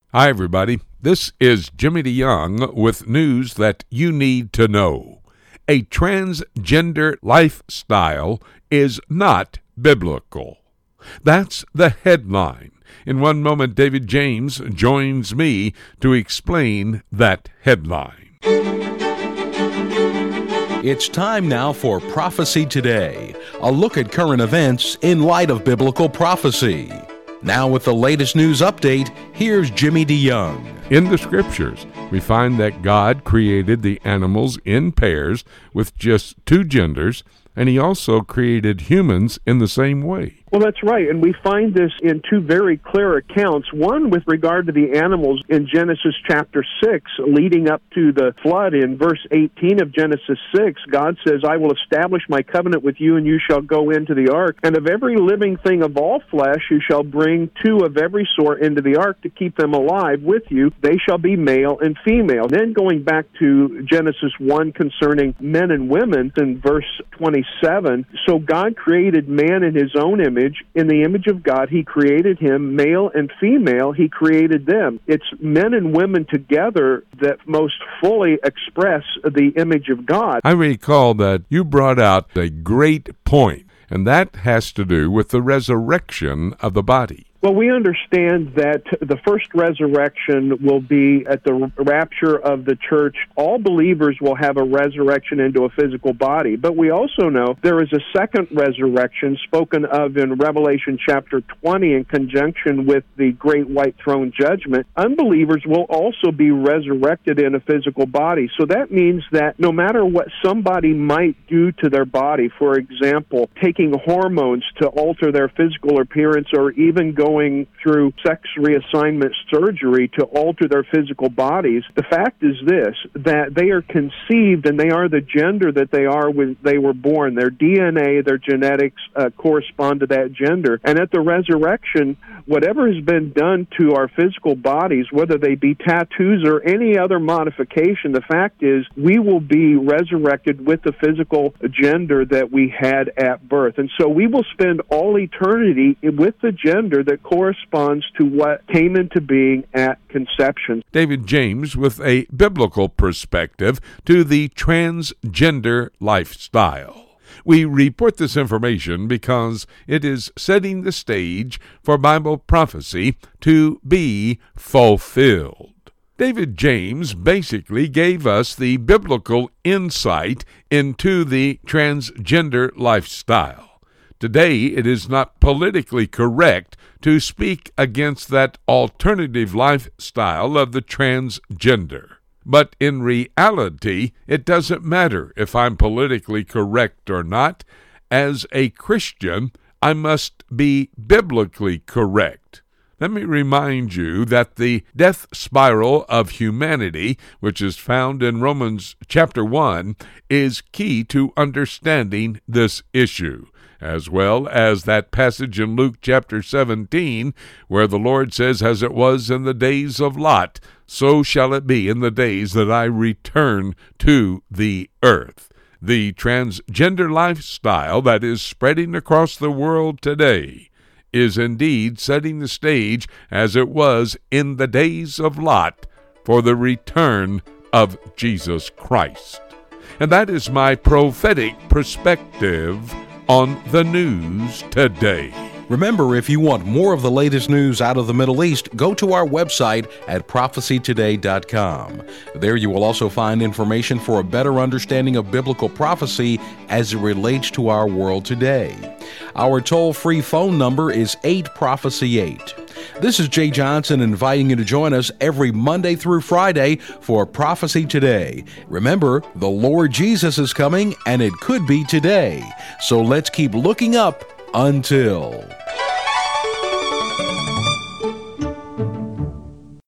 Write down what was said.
Hi, everybody. This is Jimmy DeYoung with news that you need to know. A transgender lifestyle is not biblical. That's the headline. In one moment, David James joins me to explain that headline. It's time now for Prophecy Today, a look at current events in light of biblical prophecy. Now with the latest news update, here's Jimmy DeYoung. In the Scriptures, we find that God created the animals in pairs with just two genders, and He also created humans in the same way. Well, that's right, and we find this in two very clear accounts. One with regard to the animals in Genesis chapter 6, leading up to the flood. In verse 18 of Genesis 6, God says, I will establish my covenant with you, and you shall go into the ark. And of every living thing of all flesh, you shall bring two of every sort into the ark to keep them alive with you. They shall be male and female. Then going back to Genesis 1 concerning men and women, in verse 27, so God created man in His own image. In the image of God, He created him, male and female, He created them. It's men and women together that most fully express the image of God. I recall that you brought out a great point, and that has to do with the resurrection of the body. Well, we understand that the first resurrection will be at the rapture of the church. All believers will have a resurrection into a physical body. But we also know there is a second resurrection spoken of in Revelation chapter 20 in conjunction with the great white throne judgment. Unbelievers will also be resurrected in a physical body. So that means that no matter what somebody might do to their body, for example, taking hormones to alter their physical appearance or even going through sex reassignment surgery to alter their physical bodies, the fact is this, that they are conceived and they are the gender that they are when they were born. Their DNA, their genetics correspond to that gender. And at the resurrection, whatever has been done to our physical bodies, whether they be tattoos or any other modification, the fact is we will be resurrected with the physical gender that we had at birth. And so we will spend all eternity with the gender that corresponds to what came into being at conception. David James with a biblical perspective to the transgender lifestyle. We report this information because it is setting the stage for Bible prophecy to be fulfilled. David James basically gave us the biblical insight into the transgender lifestyle. Today, it is not politically correct to speak against that alternative lifestyle of the transgender. But in reality, it doesn't matter if I'm politically correct or not. As a Christian, I must be biblically correct. Let me remind you that the death spiral of humanity, which is found in Romans chapter 1, is key to understanding this issue, as well as that passage in Luke chapter 17, where the Lord says, as it was in the days of Lot, so shall it be in the days that I return to the earth. The transgender lifestyle that is spreading across the world today is indeed setting the stage, as it was in the days of Lot, for the return of Jesus Christ. And that is my prophetic perspective on the news today. Remember, if you want more of the latest news out of the Middle East, go to our website at prophecytoday.com. There you will also find information for a better understanding of biblical prophecy as it relates to our world today. Our toll-free phone number is 8-PROPHECY-8. This is Jay Johnson inviting you to join us every Monday through Friday for Prophecy Today. Remember, the Lord Jesus is coming, and it could be today. So let's keep looking up until...